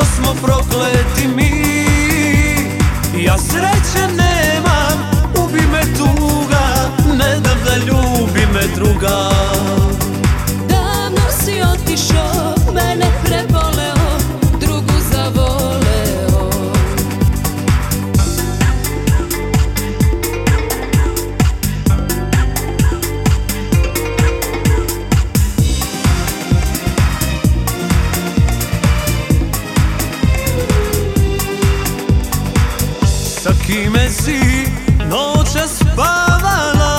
smo prokleti mi. Ja sreće nemam, ubi me tuga, ne dam da ljubi me druga. Davno si otišao, mene preboleo, drugu zavoleo. Sa kime si noćas spavala,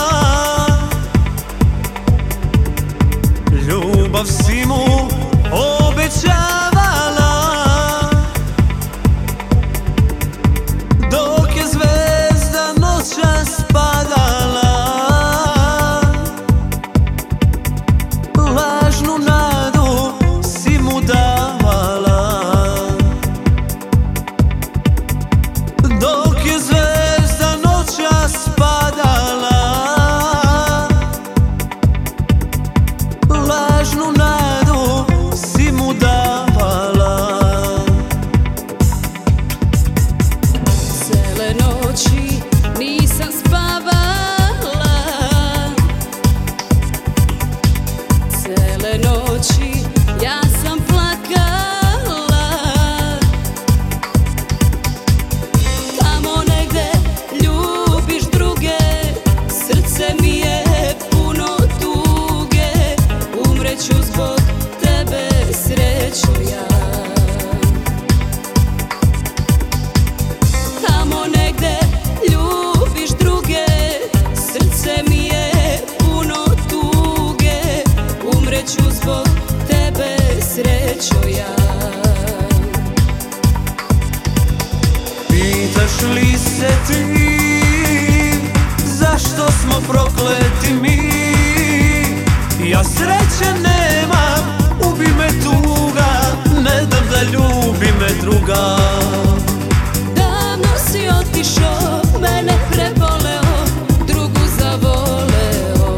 ljubav si mu obećavala, dok je zvezda noćas padala. Lažnu nadu si mu davala, dok je zvezda noćas padala. Lažnu nadu si mu davala. Cele noći nisam spavala, cele noći ja sam plakala. Tamo negde ljubiš druge, srce mi je puno tuge. Umreću zbog tebe, srećo ja. Tamo negde ljubiš druge, srce mi je puno tuge. Umreću zbog tebe, srećo ja. Pitaš li se ti zašto smo prokleti mi? Ja sreće nemam, ubi me tuga, ne dam da ljubi me druga. Davno si otišao, mene preboleo, drugu zavoleo.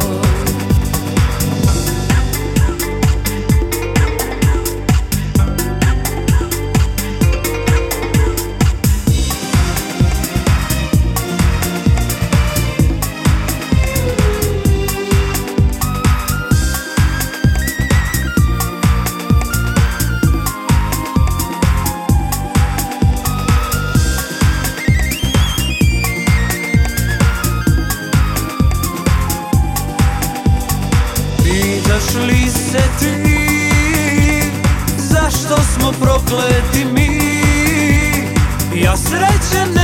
Pitaš li se ti zašto smo prokleti mi? Ja sreće nemam,